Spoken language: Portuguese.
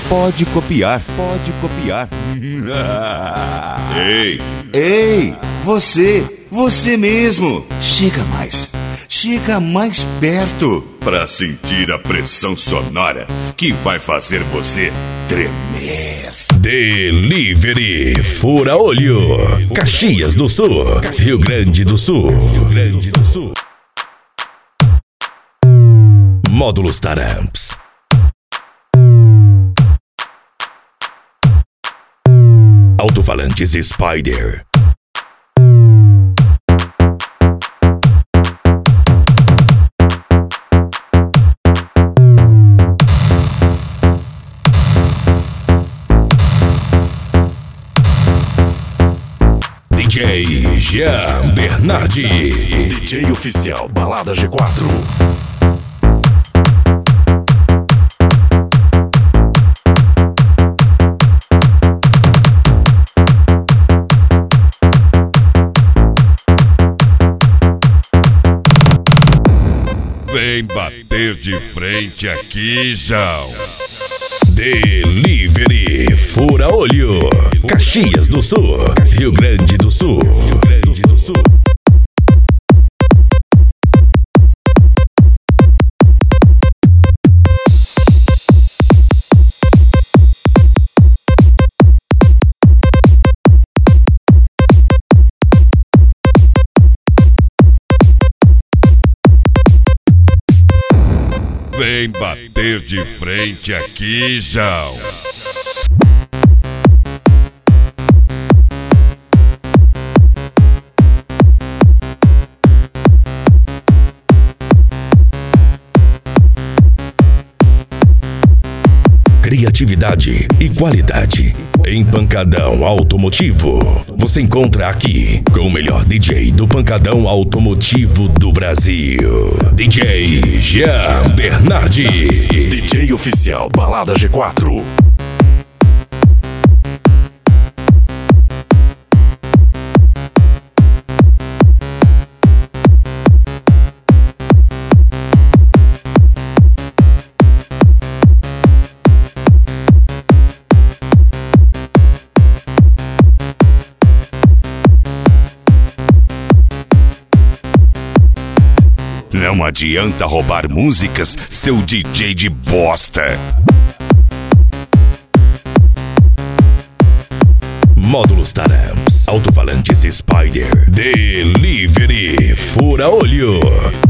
Pode copiar, pode copiar. Ei, você mesmo. Chega mais perto pra sentir a pressão sonora que vai fazer você tremer. Delivery Fura Olho, Caxias do Sul, Rio Grande do Sul. Módulos Taramps. Alto-falantes Spider. DJ Jean Bernardi. DJ oficial Balada G4. Vem bater de frente aqui, João. Delivery Fura Olho, Caxias do Sul, Rio Grande do Sul. Vem bater de frente aqui, João. Criatividade e qualidade em pancadão automotivo. Você encontra aqui com o melhor DJ do pancadão automotivo do Brasil. DJ Jean Bernardi. DJ oficial Balada G4. Não adianta roubar músicas, seu DJ de bosta. Módulos Taramps, alto-falantes Spider. Delivery Fura Olho.